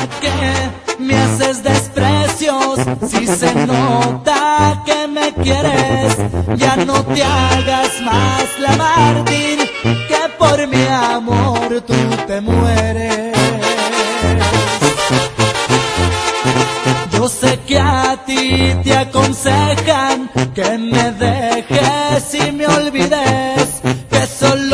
que me haces desprecios? Si se nota que me quieres, ya no te hagas más la Martín, que por mi amor tú te mueres. Yo sé que a ti te aconsejan que me dejes y me olvides, que solo